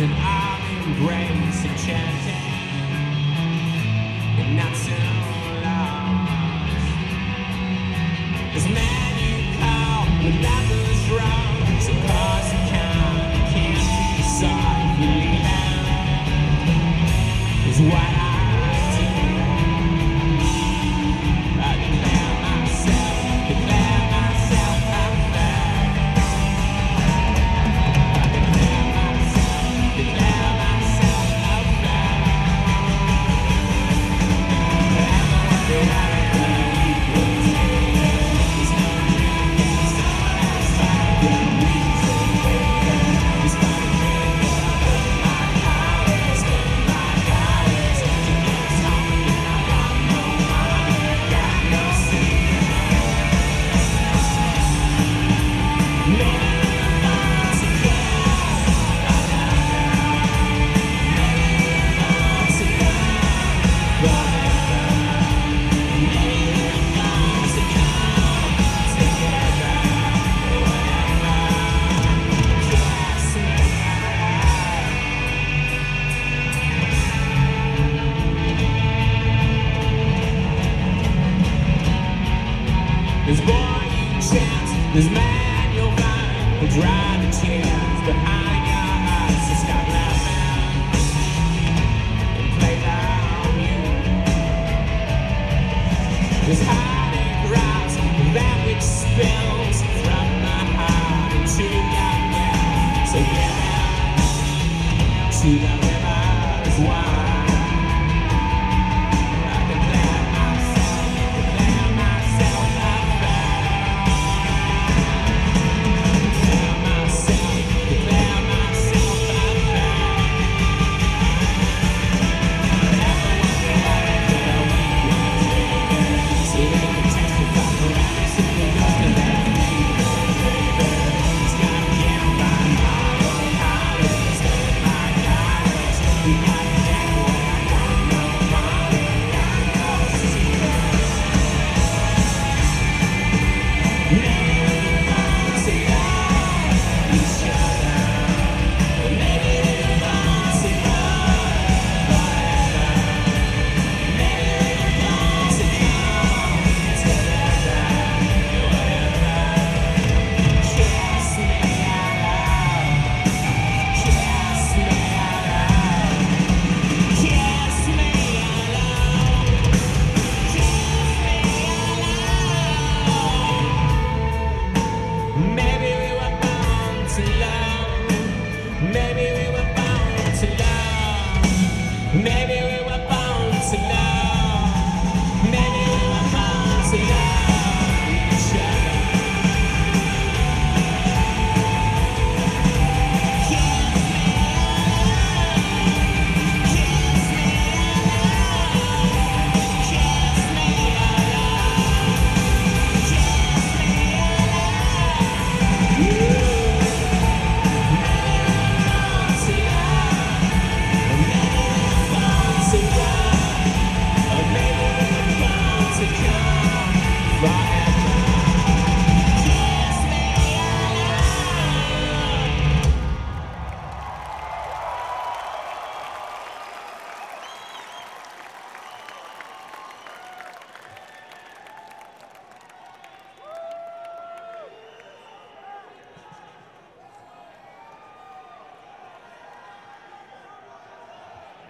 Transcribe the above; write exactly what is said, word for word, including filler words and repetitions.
an arm embrace enchanting and not so lost. This man you call the lover's wrong, so cause you can't, you can't decide if you leave him is what I do. I declare myself, declare myself unfair. I declare myself, declare myself unfair. There's no dream can satisfy the reason. It's not a dream, but my powers, my powers. To get something I got no money, got no sleep. Maybe we're not together, maybe we're not together, forever. Maybe we're not together, together, forever. Kiss me. This boy you chance, this man you'll find will dry the tears behind your eyes. So stop laughing and play down you. This heartache rise, that which spills from my heart into your will. So give it to the